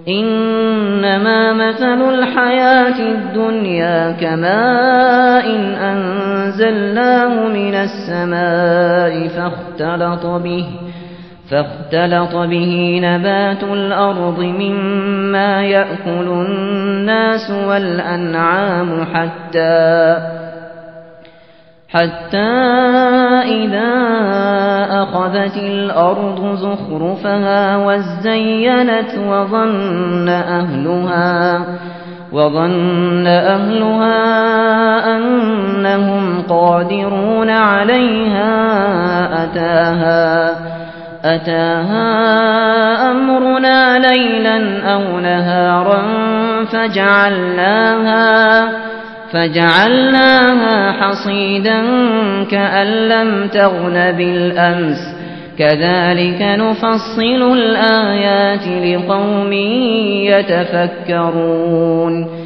إنما مثل الحياة الدنيا كماء أنزلناه من السماء فاختلط به نبات الأرض مما يأكل الناس والأنعام حتى إذا أخذت الأرض زخرفها وزينت وظن أهلها أنهم قادرون عليها أتاها أمرنا ليلا أو نهارا فجعلناها حصيدا كأن لم تغن بالأمس كذلك نفصل الآيات لقوم يتفكرون